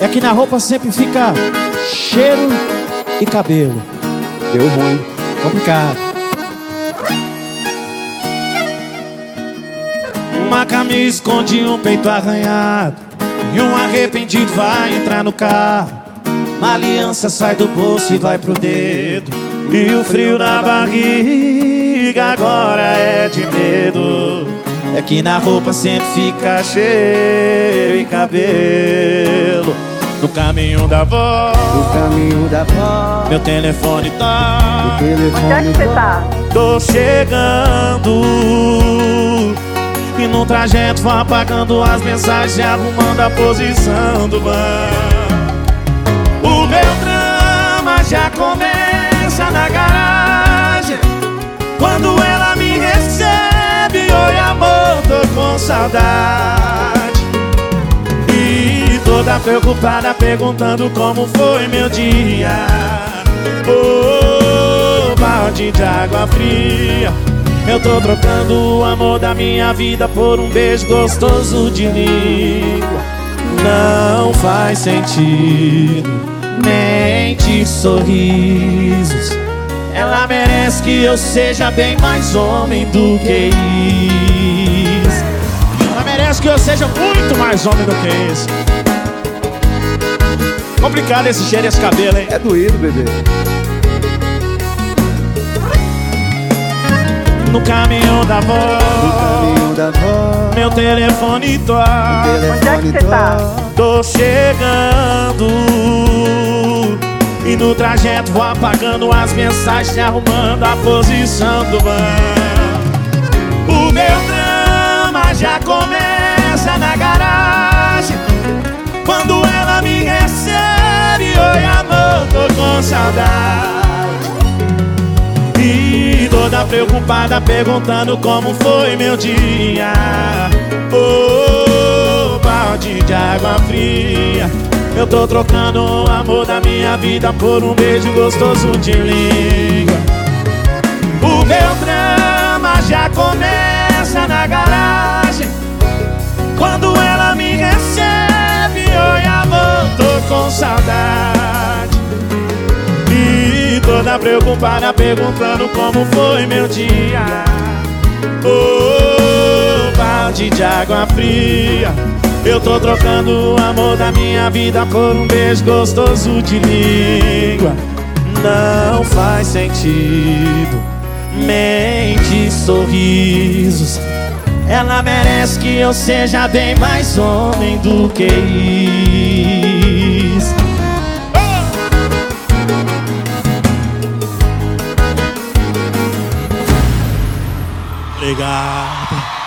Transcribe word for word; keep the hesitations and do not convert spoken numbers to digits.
que na roupa sempre fica cheiro e cabelo. Deu ruim. Complicado. Uma camisa esconde um peito arranhado, e um arrependido vai entrar no carro. Uma aliança sai do bolso e vai pro dedo, e o frio na barriga agora é de medo. É que na roupa sempre fica cheiro e cabelo. No caminho da avó, No caminho da avó, meu telefone tá. o telefone Onde é que você tá? Tô chegando, e no trajeto vou apagando as mensagens e arrumando a posição do banco. O meu drama já começa na garagem, quando ela me recebe. Oi amor, tô com saudade. E toda preocupada perguntando como foi meu dia. Oh, balde de água fria. Eu tô trocando o amor da minha vida por um beijo gostoso de língua. Não faz sentido, mente, sorrisos. Ela merece que eu seja bem mais homem do que isso. Ela merece que eu seja muito mais homem do que isso. Complicado esse cheiro e esse cabelo, hein? é doído, bebê. No caminho da avó, No caminho da avó, meu telefone toca. Onde é que você tá? Tô chegando, e no trajeto vou apagando as mensagens e arrumando a posição do banco. O meu drama já começa na garagem, quando ela me recebe. Oi amor, tô com saudade. E toda preocupada perguntando como foi meu dia. Oh, balde de água fria. Eu tô trocando o amor da minha vida por um beijo gostoso de língua. O meu drama já começa na garagem, quando ela me recebe. Oi amor, tô com saudade. E toda preocupada perguntando como foi meu dia. Oh, balde de água fria. Eu tô trocando o amor da minha vida por um beijo gostoso de língua. Não faz sentido, mente, sorrisos. Ela merece que eu seja bem mais homem do que isso. Obrigado.